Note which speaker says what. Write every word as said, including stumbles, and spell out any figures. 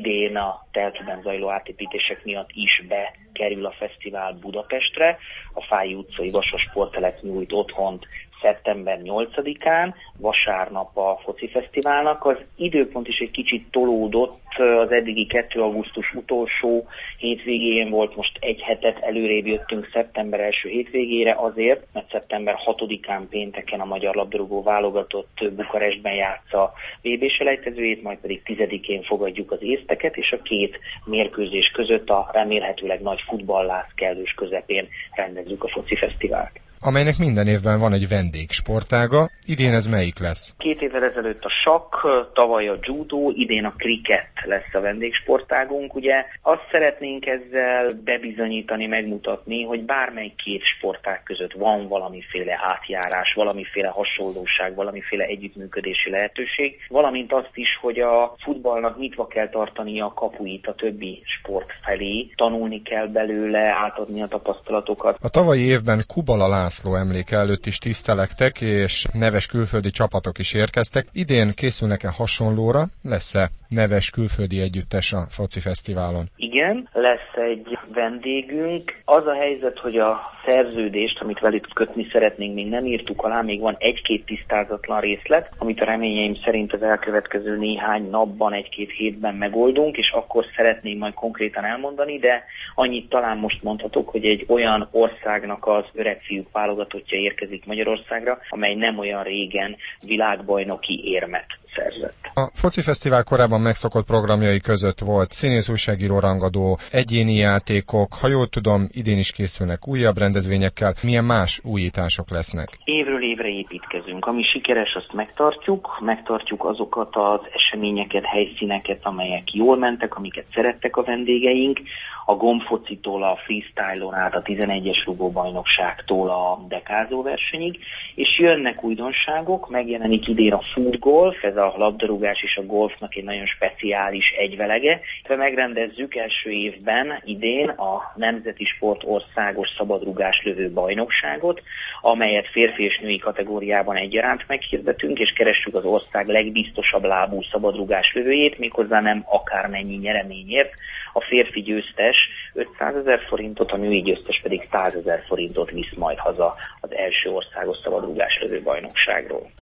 Speaker 1: idén a telkében zajló átépítések miatt is bekerül a fesztivál Budapestre. A Fáy utcai Vasas sporttelep nyújt otthont szeptember nyolcadikán, vasárnap a foci fesztiválnak. Az időpont is egy kicsit tolódott, az eddigi kettő augusztus utolsó hétvégén volt, most egy hetet előrébb jöttünk szeptember első hétvégére azért, mert szeptember hatodikán pénteken a magyar labdarúgó válogatott Bukarestben játsza vé bé-selejtezőjét, majd pedig tizedikén fogadjuk az észteket, és a két mérkőzés között a remélhetőleg nagy futballáz kellős közepén rendezzük a foci fesztivált,
Speaker 2: amelynek minden évben van egy vendégsportága. Idén ez melyik lesz?
Speaker 1: Két évvel ezelőtt a sakk, tavaly a judó, idén a kriket lesz a vendégsportágunk. Ugye azt szeretnénk ezzel bebizonyítani, megmutatni, hogy bármely két sportág között van valamiféle átjárás, valamiféle hasonlóság, valamiféle együttműködési lehetőség, valamint azt is, hogy a futballnak nyitva kell tartania a kapuit a többi sport felé, tanulni kell belőle, átadni a tapasztalatokat.
Speaker 2: A tavalyi évben Kubala László emléke előtt is tisztelektek, és neves külföldi csapatok is érkeztek. Idén készülnek-e hasonlóra? Lesz-e neves külföldi együttes a foci fesztiválon?
Speaker 1: Igen, lesz egy vendégünk. Az a helyzet, hogy a szerződést, amit velük kötni szeretnénk, még nem írtuk alá, még van egy-két tisztázatlan részlet, amit a reményeim szerint az elkövetkező néhány napban, egy-két hétben megoldunk, és akkor szeretném majd konkrétan elmondani, de annyit talán most mondhatok, hogy egy olyan országnak az öregfiúk válogatottja érkezik Magyarországra, amely nem olyan régen világbajnoki érmet szerzett.
Speaker 2: A foci fesztivál korábban megszokott programjai között volt színész, újságíró, rangadó, egyéni játékok, ha jól tudom, idén is készülnek újabb rendezvényekkel. Milyen más újítások lesznek?
Speaker 1: Évről évre építkezünk. Ami sikeres, azt megtartjuk. Megtartjuk azokat az eseményeket, helyszíneket, amelyek jól mentek, amiket szerettek a vendégeink. A gombfocitól a freestyle-on át a tizenegyes rugóbajnokságtól a dekázó versenyig, és jönnek újdonságok, megjelenik idén a foot golf, ez a labdarúgás és a golfnak egy nagyon speciális egyvelege. Megrendezzük első évben idén a Nemzeti Sport Országos Szabadrugás lövő bajnokságot, amelyet férfi és női kategóriában egyaránt meghirdetünk, és keressük az ország legbiztosabb lábú szabadrugás lövőjét, méghozzá nem akármennyi nyereményért. A férfi győztes ötszázezer forintot, a női győztes pedig százezer forintot visz majd haza az első országos szabadrugás lövő bajnokságról.